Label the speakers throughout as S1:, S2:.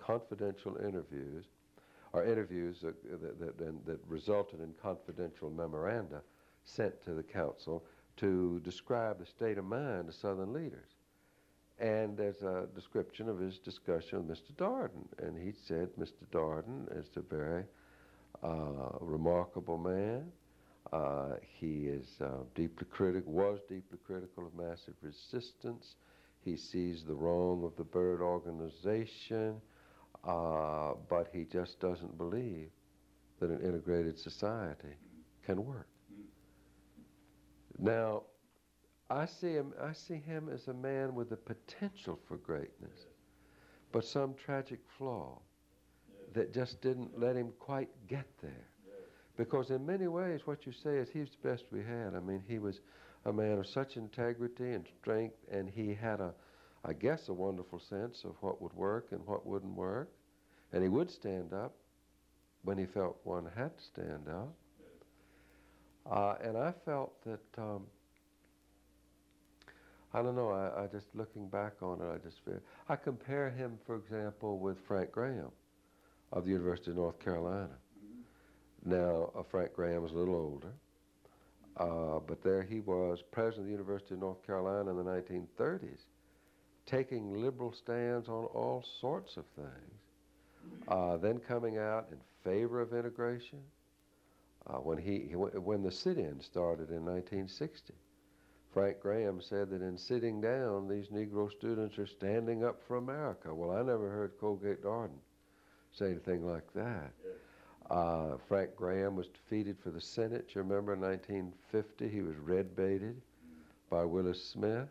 S1: confidential interviews, or interviews that resulted in confidential memoranda sent to the council to describe the state of mind of Southern leaders. And there's a description of his discussion with Mr. Darden, and he said Mr. Darden is a very remarkable man. He is was deeply critical of massive resistance. He sees the wrong of the Byrd organization, but he just doesn't believe that an integrated society can work. Now, I see him as a man with the potential for greatness, but some tragic flaw that just didn't let him quite get there. Because in many ways, what you say is he's the best we had. I mean, he was a man of such integrity and strength, and he had I guess, a wonderful sense of what would work and what wouldn't work. And he would stand up when he felt one had to stand up. And I felt that, I don't know, I just looking back on it, I just feel, I compare him, for example, with Frank Graham of the University of North Carolina. Now, Frank Graham was a little older, but there he was, president of the University of North Carolina in the 1930s, taking liberal stands on all sorts of things, then coming out in favor of integration. When the sit-in started in 1960, Frank Graham said that in sitting down, these Negro students are standing up for America. Well, I never heard Colgate Darden say anything like that. Frank Graham was defeated for the Senate. You remember in 1950, he was red-baited by Willis Smith.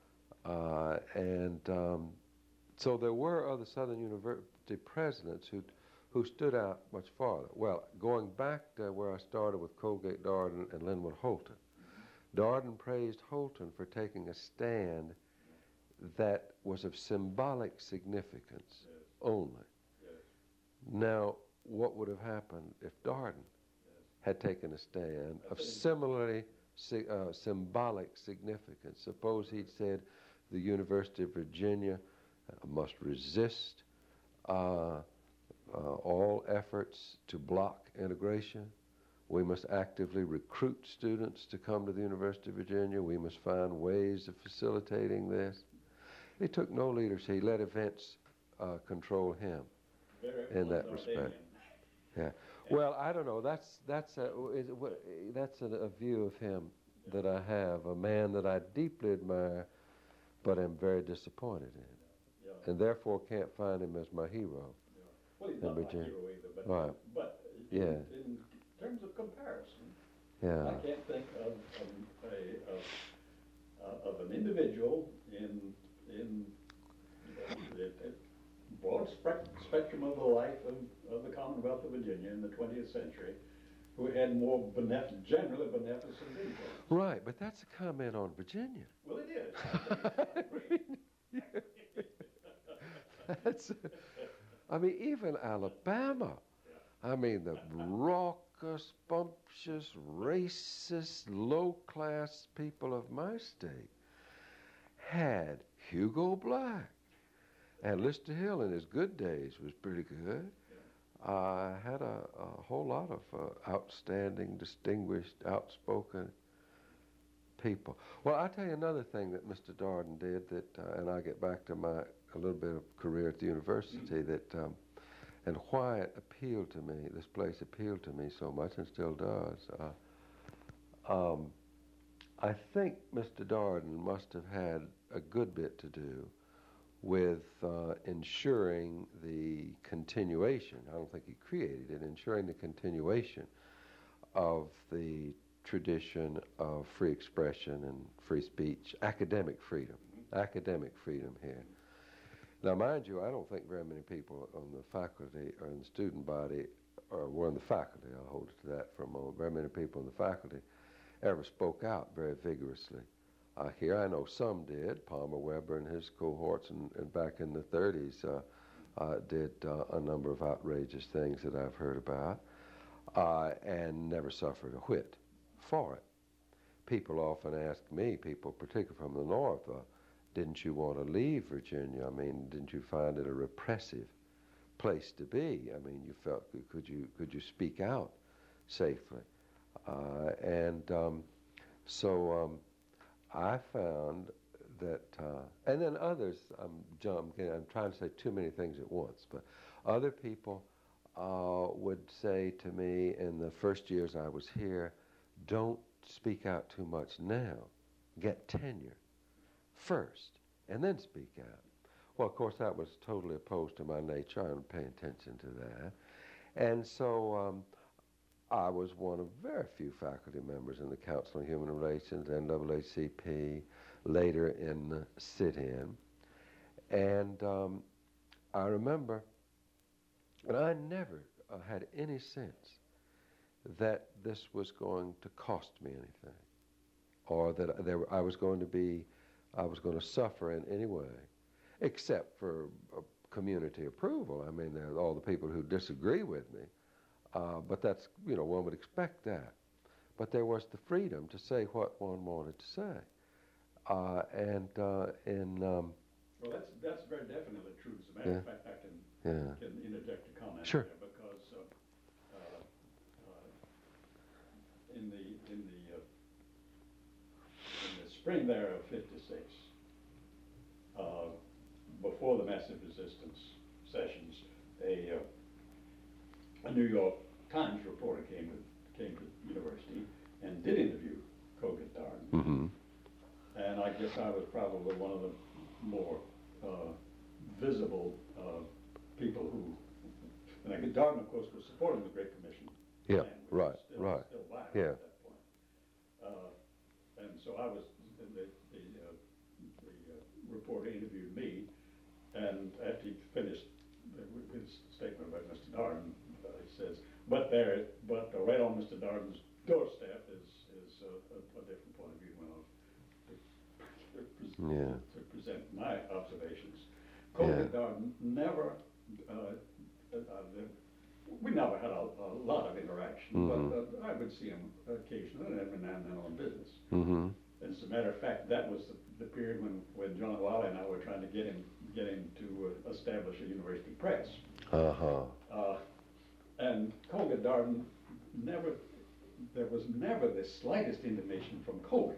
S1: So there were other Southern University presidents who stood out much farther. Well, going back to where I started with Colgate Darden and Linwood Holton, Darden praised Holton for taking a stand that was of symbolic significance only. Now, what would have happened if Darden had taken a stand of similarly symbolic significance? Suppose he'd said the University of Virginia must resist all efforts to block integration. We must actively recruit students to come to the University of Virginia. We must find ways of facilitating this. He took no leadership. He let events control him in that respect. Yeah. Well, I don't know. That's a view of him that I have, a man that I deeply admire, but am very disappointed in, and therefore can't find him as my hero.
S2: Well, he's not my hero either,
S1: right.
S2: But in terms of comparison, I can't think of an individual in the broad spectrum of the life of the Commonwealth of Virginia in the 20th century who had more generally beneficent influence.
S1: Right, but that's a comment on Virginia.
S2: Well, it is.
S1: I mean, even Alabama. I mean, the raucous, bumptious, racist, low-class people of my state had Hugo Black. And Lister Hill in his good days was pretty good. Had a whole lot of outstanding, distinguished, outspoken people. Well, I'll tell you another thing that Mr. Darden did that, and I get back to a little bit of career at the university, that, and why it appealed to me, this place appealed to me so much and still does. I think Mr. Darden must have had a good bit to do with ensuring the continuation, I don't think he created it, ensuring the continuation of the tradition of free expression and free speech, academic freedom here. Now, mind you, I don't think very many people on the faculty or in the student body, or were in the faculty, I'll hold it to that for a moment, very many people in the faculty ever spoke out very vigorously. Here, I know some did. Palmer Weber and his cohorts, and back in the 30s, did a number of outrageous things that I've heard about, and never suffered a whit for it. People often ask me, people particularly from the North, didn't you want to leave Virginia? I mean, didn't you find it a repressive place to be. I mean, you felt, could you speak out safely? So I found that, and then others, I'm trying to say too many things at once, but other people would say to me in the first years I was here, don't speak out too much now. Get tenure first, and then speak out. Well, of course, that was totally opposed to my nature. I don't pay attention to that. And so I was one of very few faculty members in the Council on Human Relations, NAACP, later in the sit-in. And I remember, and I never had any sense that this was going to cost me anything, or that I was going to suffer in any way, except for community approval. I mean, there are all the people who disagree with me, but that's, one would expect that. But there was the freedom to say what one wanted to say.
S2: Well, that's very definitely true. As a matter of fact, I can interject a comment
S1: Sure.
S2: there, because in the spring there of '56, before the massive resistance sessions, a New York Times reporter came to the university and did interview Colgan Darden.
S1: Mm-hmm.
S2: And I guess I was probably one of the more visible people who, and Darden, of course, was supporting the Great Commission.
S1: Yeah,
S2: plan,
S1: right,
S2: still,
S1: right.
S2: Still alive
S1: Yeah.
S2: at that point. And so I was, the reporter interviewed me, and after he finished his statement about Mr. Darden, he says, but right on Mr. Darden's doorstep is a different point of view to present my observations. Colgan Darden never, we never had a lot of interaction, but I would see him occasionally and every now and then on business.
S1: Mm-hmm.
S2: And as a matter of fact, that was the period when John Wiley and I were trying to get him to establish a university press. And Colgan Darden there was never the slightest intimation from Colgan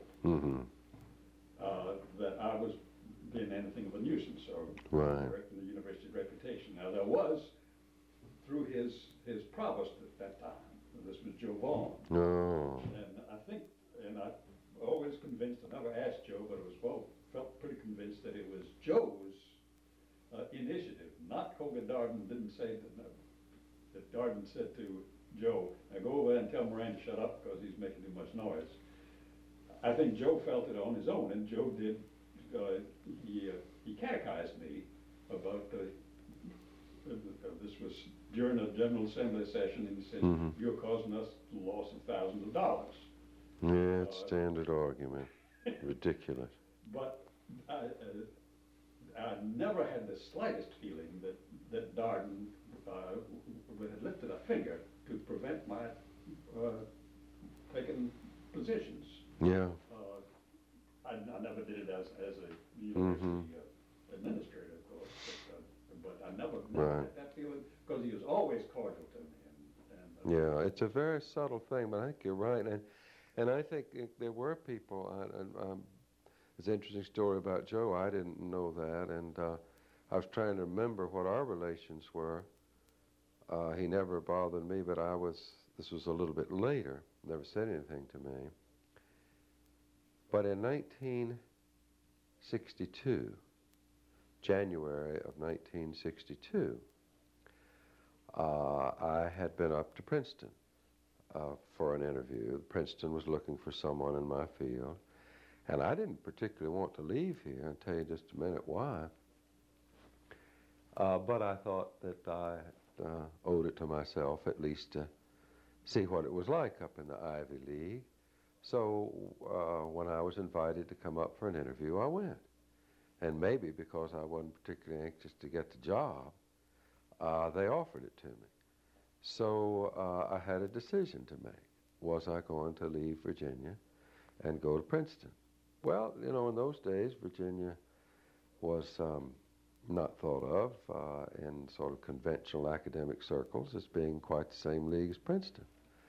S2: that I was being anything of a nuisance or correcting the university's reputation. Now there was, through his provost at that time, this was Joe Vaughn.
S1: Oh.
S2: And I think, and I always convinced, I never asked Joe, but felt pretty convinced that it was Joe's initiative, not Colgan Darden. Didn't say that Darden said to Joe, now go over there and tell Moran to shut up because he's making too much noise. I think Joe felt it on his own, and Joe did, he catechized me about this was during a General Assembly session, and he said, you're causing us the loss of thousands of dollars.
S1: Yeah, it's standard argument. Ridiculous.
S2: But I never had the slightest feeling that Darden had lifted a finger to prevent my taking positions.
S1: Yeah.
S2: I never did it as a university administrator, of course, but I never had that feeling, because he was always cordial to me.
S1: Yeah, it's a very subtle thing, but I think you're right. And I think there were people, it's an interesting story about Joe. I didn't know that, and I was trying to remember what our relations were. He never bothered me, but this was a little bit later, never said anything to me. But in 1962, January of 1962, I had been up to Princeton for an interview. Princeton was looking for someone in my field, and I didn't particularly want to leave here. I'll tell you just a minute why. But I thought that I owed it to myself at least to see what it was like up in the Ivy League. So when I was invited to come up for an interview, I went. And maybe because I wasn't particularly anxious to get the job, they offered it to me. So I had a decision to make. Was I going to leave Virginia and go to Princeton? Well, in those days, Virginia was not thought of in sort of conventional academic circles as being quite the same league as Princeton.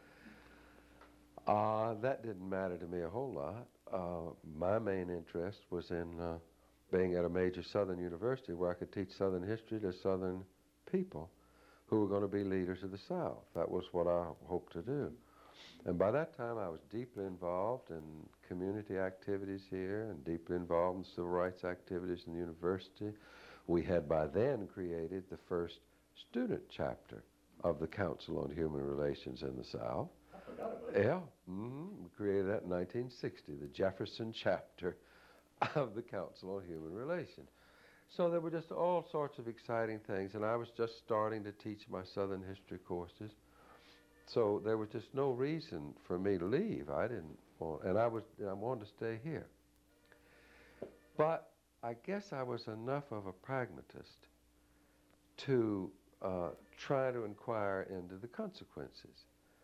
S1: That didn't matter to me a whole lot. My main interest was in being at a major Southern university where I could teach Southern history to Southern people who were going to be leaders of the South. That was what I hoped to do. And by that time, I was deeply involved in community activities here and deeply involved in civil rights activities in the university. We had by then created the first student chapter of the Council on Human Relations in the South.
S2: I forgot about that.
S1: Yeah, we created that in 1960, the Jefferson chapter of the Council on Human Relations. So there were just all sorts of exciting things, and I was just starting to teach my Southern history courses. So there was just no reason for me to leave. I didn't want, and I wanted to stay here. But I guess I was enough of a pragmatist to try to inquire into the consequences.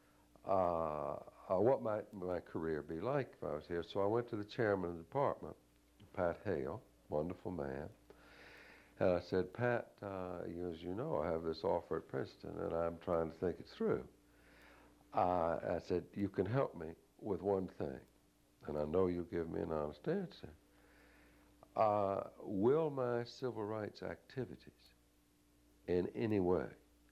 S1: What might my career be like if I was here? So I went to the chairman of the department, Pat Hale, wonderful man. And I said, Pat, as you know, I have this offer at Princeton, and I'm trying to think it through. I said, you can help me with one thing, and I know you'll give me an honest answer. Will my civil rights activities in any way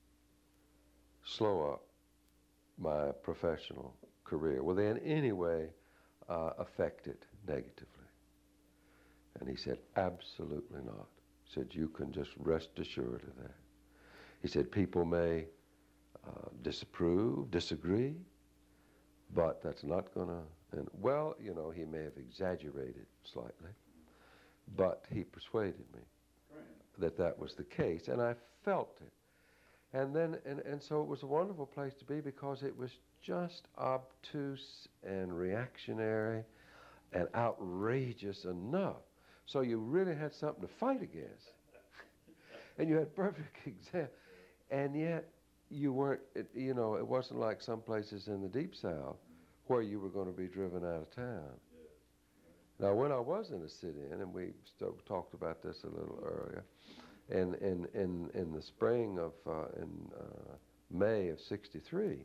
S1: slow up my professional career? Will they in any way affect it negatively? And he said, absolutely not. He said, you can just rest assured of that. He said, people may disapprove, disagree, but that's not going to, and well, you know, he may have exaggerated slightly, but he persuaded me that that was the case, and I felt it. And then, and so it was a wonderful place to be because it was just obtuse and reactionary and outrageous enough. So you really had something to fight against. And you had perfect example. And yet you weren't, you know, it wasn't like some places in the Deep South where you were going to be driven out of town. Now, when I was in a sit-in, and we still talked about this a little earlier, in the spring of, May of '63,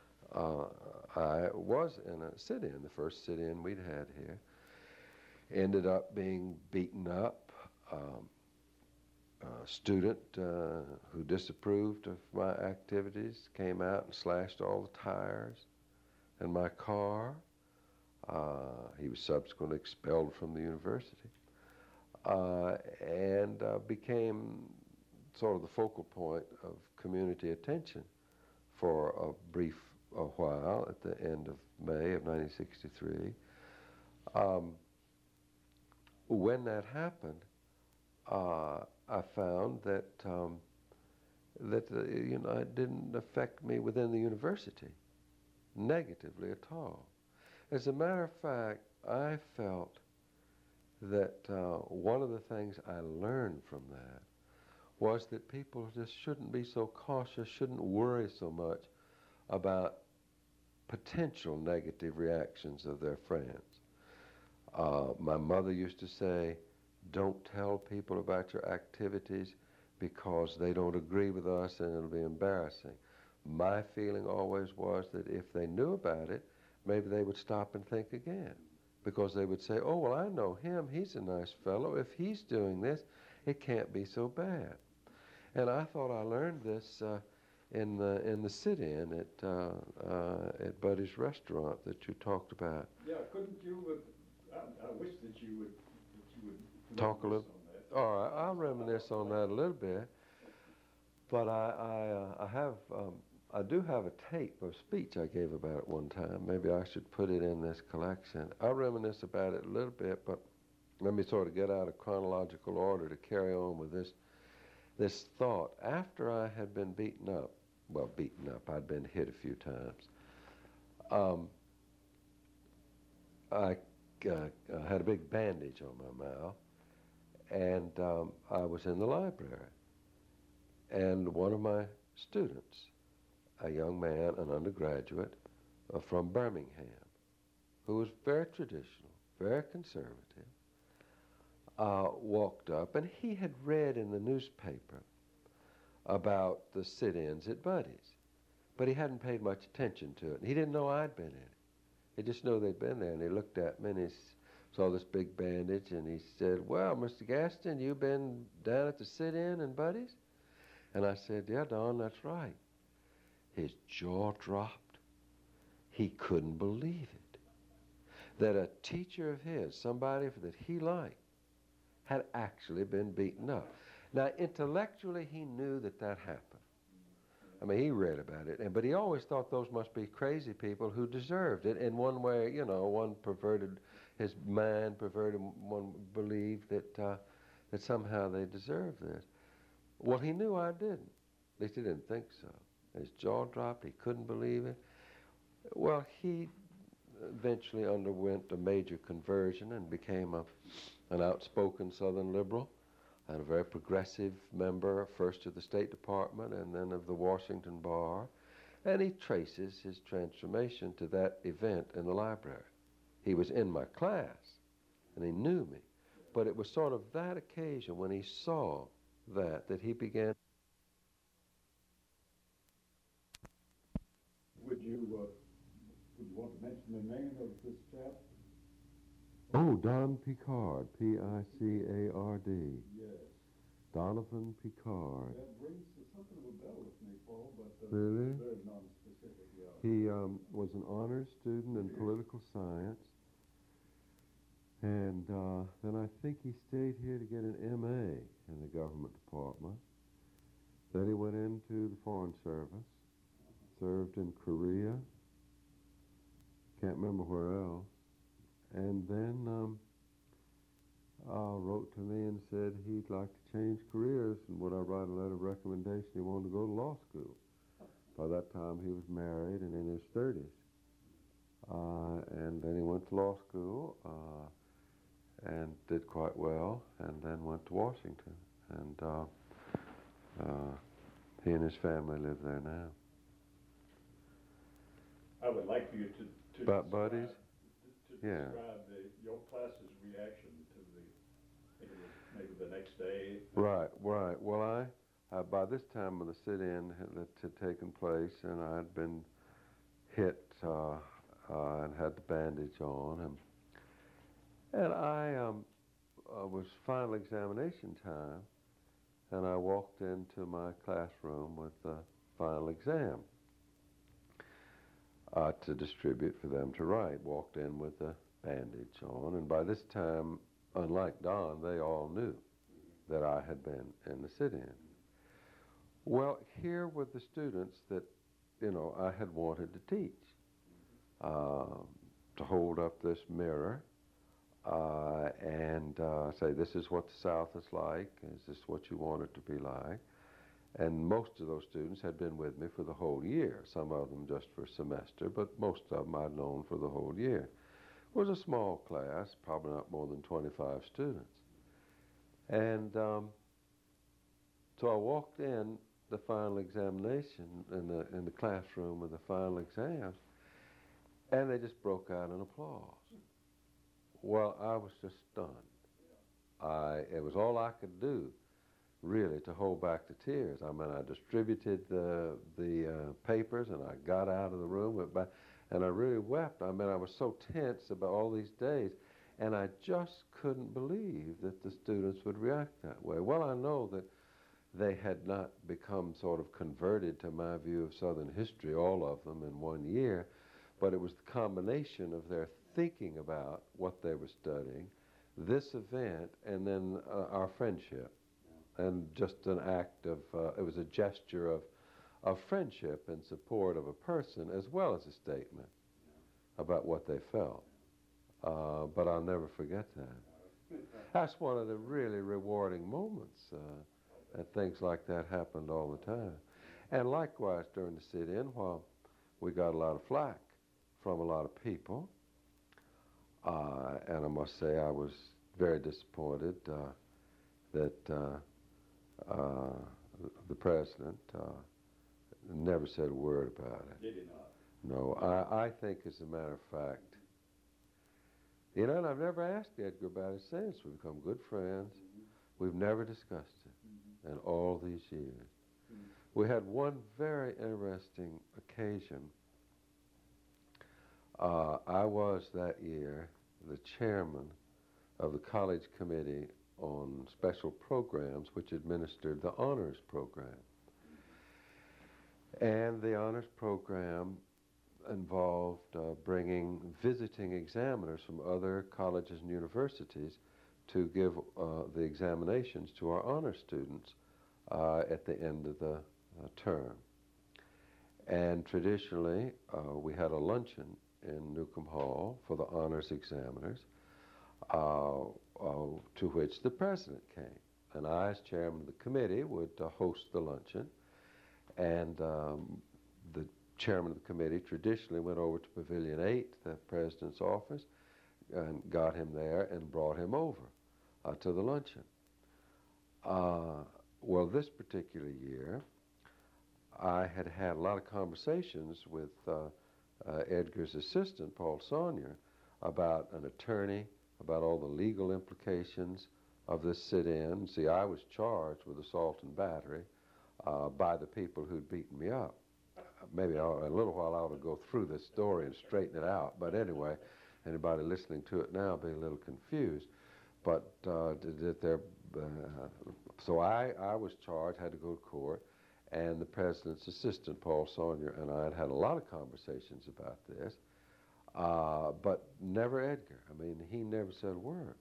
S1: I was in a sit-in, the first sit-in we'd had here. Ended up being beaten up. A student who disapproved of my activities came out and slashed all the tires in my car. He was subsequently expelled from the university and became sort of the focal point of community attention for a brief while at the end of May of 1963. When that happened, I found that it didn't affect me within the university negatively at all. As a matter of fact, I felt that one of the things I learned from that was that people just shouldn't be so cautious, shouldn't worry so much about potential negative reactions of their friends. My mother used to say, don't tell people about your activities because they don't agree with us and it'll be embarrassing. My feeling always was that if they knew about it, maybe they would stop and think again, because they would say, oh, well, I know him, he's a nice fellow. If he's doing this, it can't be so bad. And I thought I learned this in the sit-in at Buddy's restaurant that you talked about.
S2: Yeah, couldn't you, I wish that you would
S1: talk a little.
S2: on that.
S1: All right, I'll reminisce on that a little bit. But I do have a tape of speech I gave about it one time. Maybe I should put it in this collection. I'll reminisce about it a little bit, but let me sort of get out of chronological order to carry on with this thought. After I had been beaten up, I'd been hit a few times. I had a big bandage on my mouth, and I was in the library. And one of my students, a young man, an undergraduate from Birmingham, who was very traditional, very conservative, walked up, and he had read in the newspaper about the sit-ins at Buddy's, but he hadn't paid much attention to it. And he didn't know I'd been in it. He just knew they'd been there, and he looked at me, and he saw this big bandage, and he said, "Well, Mr. Gaston, you been down at the sit-in in Buddy's?" And I said, "Yeah, Don, that's right." His jaw dropped. He couldn't believe it, that a teacher of his, somebody that he liked, had actually been beaten up. Now, intellectually, he knew that happened. I mean, he read about it, but he always thought those must be crazy people who deserved it. In one way, one perverted his mind, one believed that somehow they deserved this. Well, he knew I didn't. At least he didn't think so. His jaw dropped. He couldn't believe it. Well, he eventually underwent a major conversion and became an outspoken Southern liberal and a very progressive member, first of the State Department and then of the Washington Bar. And he traces his transformation to that event in the library. He was in my class, and he knew me. But it was sort of that occasion when he saw that he began.
S2: Would you want to mention the name of this chap?
S1: Oh, Don Picard, P-I-C-A-R-D.
S2: Yes.
S1: Donovan Picard.
S2: That rings something of a bell with me, Paul, but
S1: really?
S2: Very non-specific, yeah.
S1: He was an honors student in political science, and then I think he stayed here to get an M.A. in the government department. Then he went into the Foreign Service, served in Korea, can't remember where else, and then wrote to me and said he'd like to change careers, and would I write a letter of recommendation? He wanted to go to law school. By that time, he was married and in his 30s. And then he went to law school and did quite well, and then went to Washington. And he and his family live there now.
S2: I would like for you to
S1: About Buddy's? Yeah.
S2: Describe your class's reaction to maybe the next day.
S1: Right. Well, I by this time the sit-in had taken place, and I'd been hit and had the bandage on, and I was final examination time, and I walked into my classroom with the final exam to distribute for them to write. Walked in with a bandage on, and by this time, unlike Don, they all knew that I had been in the sit-in. Well, here were the students that, I had wanted to teach, to hold up this mirror and say, this is what the South is like, is this what you want it to be like? And most of those students had been with me for the whole year, some of them just for a semester, but most of them I'd known for the whole year. It was a small class, probably not more than 25 students. And so I walked in the final examination in the classroom of the final exams, and they just broke out in applause. Well, I was just stunned. It was all I could do, really, to hold back the tears. I mean, I distributed the papers, and I got out of the room, went back, and I really wept. I mean, I was so tense about all these days, and I just couldn't believe that the students would react that way. Well, I know that they had not become sort of converted to my view of Southern history, all of them in 1 year, but it was the combination of their thinking about what they were studying, this event, and then our friendship. And just an act of, it was a gesture of friendship and support of a person, as well as a statement about what they felt. But I'll never forget that. That's one of the really rewarding moments, and things like that happened all the time. And likewise, during the sit-in, while we got a lot of flack from a lot of people, and I must say I was very disappointed that the president never said a word about it.
S2: Did he not?
S1: No, I think, as a matter of fact, You know, and I've never asked Edgar about it since. We've become good friends. We've never discussed it in all these years. We had one very interesting occasion. I was that year the chairman of the college committee on special programs, which administered the honors program. And the honors program involved bringing visiting examiners from other colleges and universities to give the examinations to our honor students at the end of the term. And traditionally, we had a luncheon in Newcomb Hall for the honors examiners, to which the president came. And I, as chairman of the committee, would host the luncheon. And the chairman of the committee traditionally went over to Pavilion 8, the president's office, and got him there and brought him over to the luncheon. Well, this particular year, I had had a lot of conversations with Edgar's assistant, Paul Saunier, about an attorney, about all the legal implications of this sit-in. See, I was charged with assault and battery by the people who'd beaten me up. Maybe in a little while I ought to go through this story and straighten it out. But anyway, anybody listening to it now will be a little confused. But so I was charged, had to go to court, and the president's assistant, Paul Saunier, and I had a lot of conversations about this, but never Edgar. I mean, he never said a word.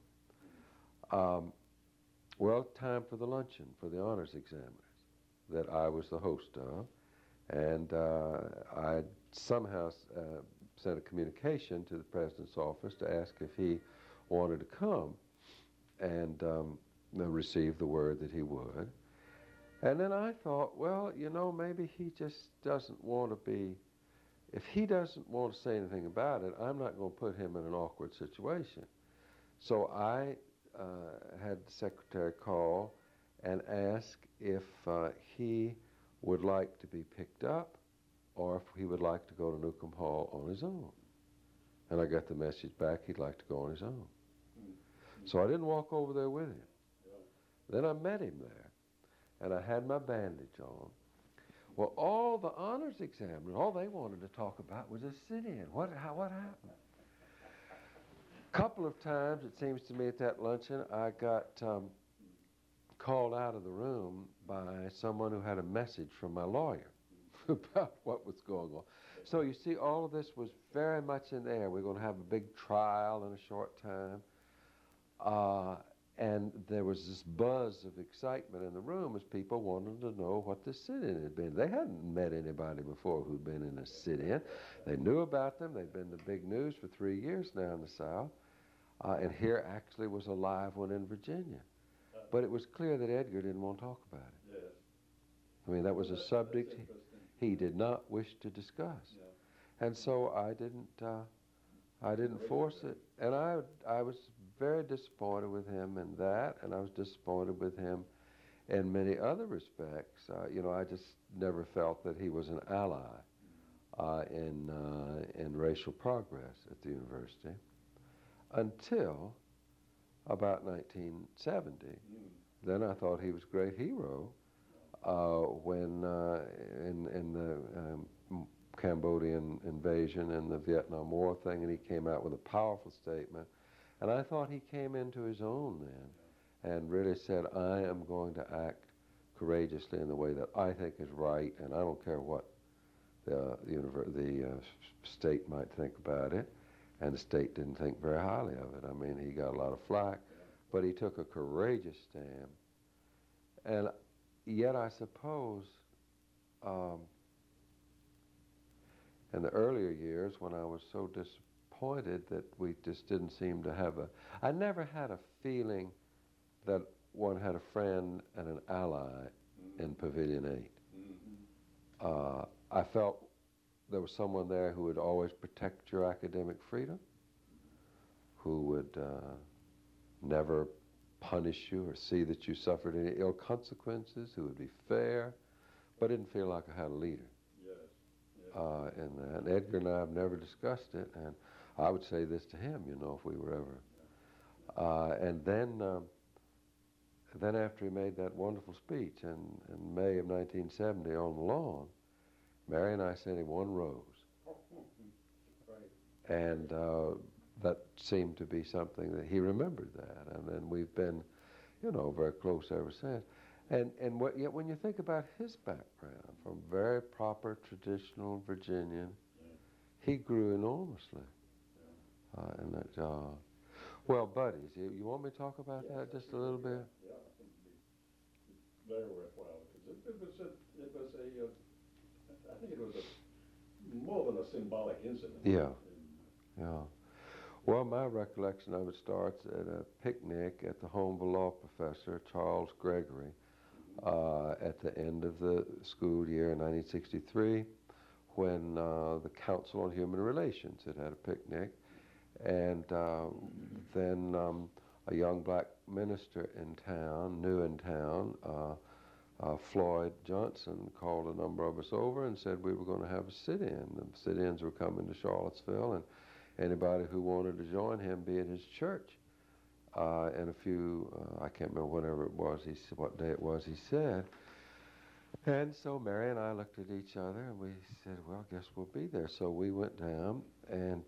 S1: Well, time for the luncheon for the honors examiners that I was the host of, and I somehow sent a communication to the president's office to ask if he wanted to come, and received the word that he would. And then I thought, well, you know, maybe he just doesn't want to be, if he doesn't want to say anything about it, I'm not going to put him in an awkward situation. So I had the secretary call and ask if he would like to be picked up or if he would like to go to Newcomb Hall on his own. And I got the message back he'd like to go on his own. So I didn't walk over there with him. Then I met him there, and I had my bandage on. Well, all the honors examiners, all they wanted to talk about was a sit-in. What happened? A couple of times, it seems to me, at that luncheon, I got called out of the room by someone who had a message from my lawyer about what was going on. So you see, all of this was very much in the air. We're going to have a big trial in a short time. And there was this buzz of excitement in the room as people wanted to know what the sit-in had been. They hadn't met anybody before who'd been in a sit-in. They knew about them. They'd been the big news for 3 years now in the South. And here actually was a live one in Virginia. But it was clear that Edgar didn't want to talk about it.
S2: Yes.
S1: I mean, that was a subject he did not wish to discuss.
S2: Yeah.
S1: And so I didn't force it. And I was very disappointed with him in that, and I was disappointed with him in many other respects. You know, I just never felt that he was an ally in racial progress at the university until about 1970. Then I thought he was a great hero when in the Cambodian invasion and the Vietnam War thing, and he came out with a powerful statement. And I thought he came into his own then and really said, I am going to act courageously in the way that I think is right, and I don't care what the state might think about it. And the state didn't think very highly of it. I mean, he got a lot of flack, but he took a courageous stand. And yet I suppose in the earlier years when I was so disappointed that we just didn't seem to have I never had a feeling that one had a friend and an ally in Pavilion 8. I felt there was someone there who would always protect your academic freedom, who would never punish you or see that you suffered any ill consequences, who would be fair, but didn't feel like I had a leader.
S2: Yes.
S1: And Edgar and I have never discussed it, and I would say this to him, if we were ever. And then after he made that wonderful speech in May of 1970 on the lawn, Mary and I sent him one rose.
S2: Right.
S1: And that seemed to be something that he remembered that. And then we've been, very close ever since. And yet when you think about his background, from very proper, traditional Virginian, he grew enormously in that job. Well, buddies, you want me to talk about that just a little bit?
S2: Yeah, I think it'd be very worthwhile, because I think it was more than a symbolic incident.
S1: Yeah, yeah. Well, my recollection of it starts at a picnic at the home of a law professor, Charles Gregory, at the end of the school year in 1963, when the Council on Human Relations had a picnic, and then a young black minister new in town, Floyd Johnson, called a number of us over and said we were going to have a sit-in. And the sit-ins were coming to Charlottesville, and anybody who wanted to join him be at his church. And a few, I can't remember whatever it was, what day it was, he said. And so Mary and I looked at each other and we said, well, I guess we'll be there. So we went down, and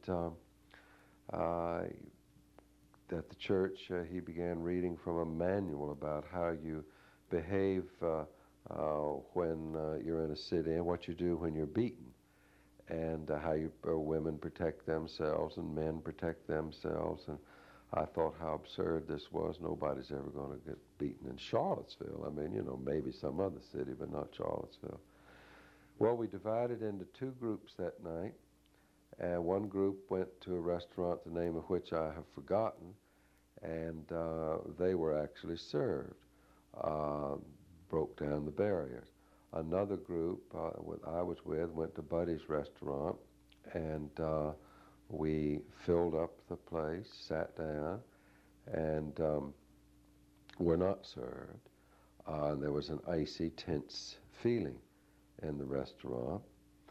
S1: at the church, he began reading from a manual about how you behave when you're in a sit-in, what you do when you're beaten, and how women protect themselves and men protect themselves. And I thought how absurd this was. Nobody's ever going to get beaten in Charlottesville. I mean, maybe some other city, but not Charlottesville. Well, we divided into two groups that night, and one group went to a restaurant, the name of which I have forgotten, and they were actually served, broke down the barriers. Another group I was with went to Buddy's restaurant, and we filled up the place, sat down, and were not served. There was an icy, tense feeling in the restaurant,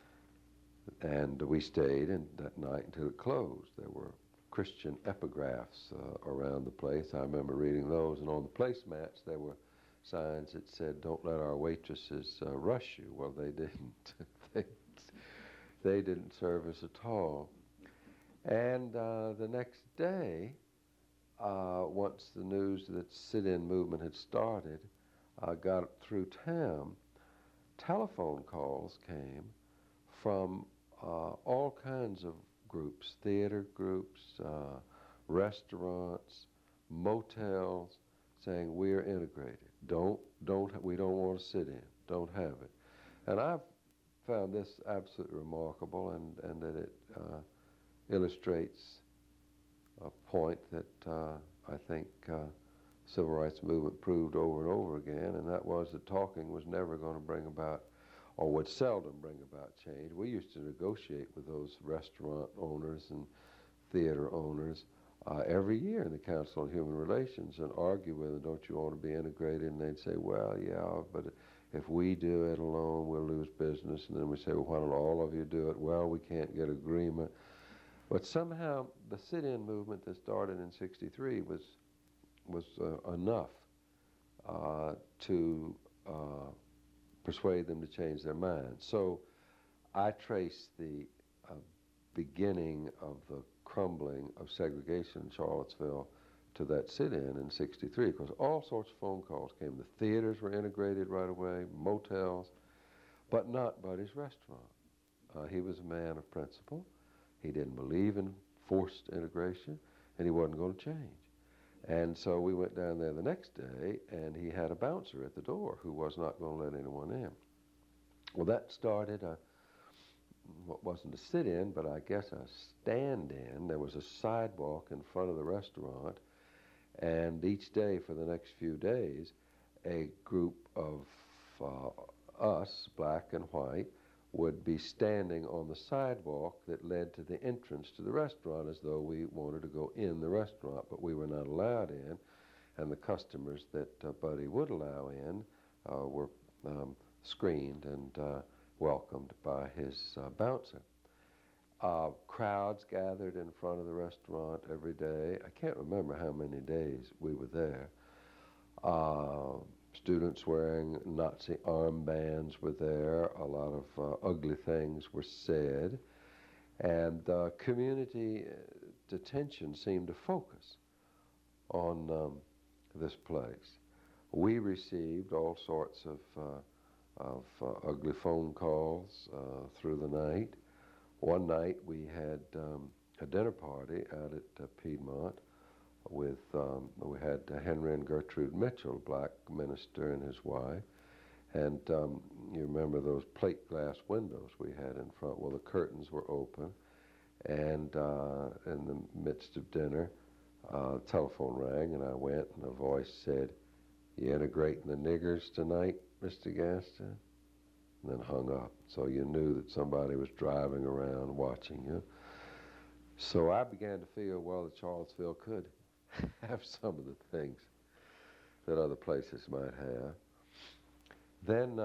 S1: and we stayed that night until it closed. There were Christian epigraphs around the place. I remember reading those, and on the placemats there were signs that said, "Don't let our waitresses rush you." Well, they didn't. They didn't serve us at all. And the next day, once the news that sit-in movement had started got through town, telephone calls came from all kinds of groups, theater groups, restaurants, motels, saying we're integrated. We don't want to sit in. Don't have it. And I've found this absolutely remarkable, and that it illustrates a point that I think civil rights movement proved over and over again, and that was that talking was never going to bring about, or would seldom bring about, change. We used to negotiate with those restaurant owners and theater owners every year in the Council on Human Relations and argue with them, don't you want to be integrated? And they'd say, well, yeah, but if we do it alone, we'll lose business. And then we say, well, why don't all of you do it? Well, we can't get agreement. But somehow the sit-in movement that started in '63 was enough to persuade them to change their minds. So I trace the beginning of the crumbling of segregation in Charlottesville to that sit-in in '63, because all sorts of phone calls came. The theaters were integrated right away, motels, but not Buddy's restaurant. He was a man of principle. He didn't believe in forced integration, and he wasn't going to change. And so we went down there the next day, and he had a bouncer at the door who was not going to let anyone in. Well, that started what wasn't a sit-in, but I guess a stand-in. There was a sidewalk in front of the restaurant, and each day for the next few days, a group of us, black and white, would be standing on the sidewalk that led to the entrance to the restaurant as though we wanted to go in the restaurant, but we were not allowed in, and the customers that Buddy would allow in were screened and welcomed by his bouncer. Crowds gathered in front of the restaurant every day. I can't remember how many days we were there. Students wearing Nazi armbands were there. A lot of ugly things were said. And community detention seemed to focus on this place. We received all sorts of ugly phone calls through the night. One night we had a dinner party out at Piedmont with, we had Henry and Gertrude Mitchell, black minister and his wife. And you remember those plate glass windows we had in front? Well, the curtains were open. And in the midst of dinner, the telephone rang, and I went, and a voice said, "You integrating the niggers tonight, Mr. Gaston?" And then hung up. So you knew that somebody was driving around watching you. So I began to feel, well, that Charlottesville could have some of the things that other places might have. Then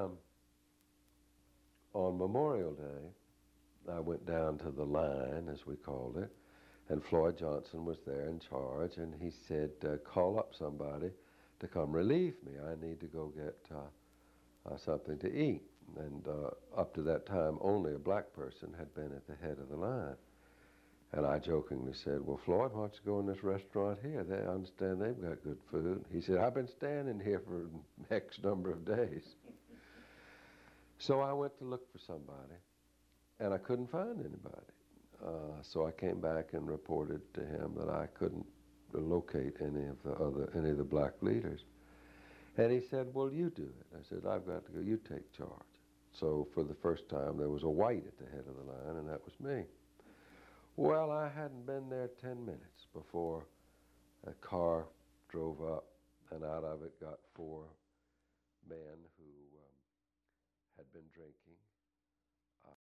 S1: on Memorial Day, I went down to the line, as we called it, and Floyd Johnson was there in charge, and he said, call up somebody to come relieve me. I need to go get something to eat. And up to that time, only a black person had been at the head of the line. And I jokingly said, well, Floyd, why don't you go in this restaurant here? I understand they've got good food. He said, I've been standing here for X number of days. So I went to look for somebody, and I couldn't find anybody. So I came back and reported to him that I couldn't locate any of the black leaders. And he said, well, you do it. I said, I've got to go. You take charge. So for the first time, there was a white at the head of the line, and that was me. Well, I hadn't been there 10 minutes before a car drove up, and out of it got 4 men who had been drinking.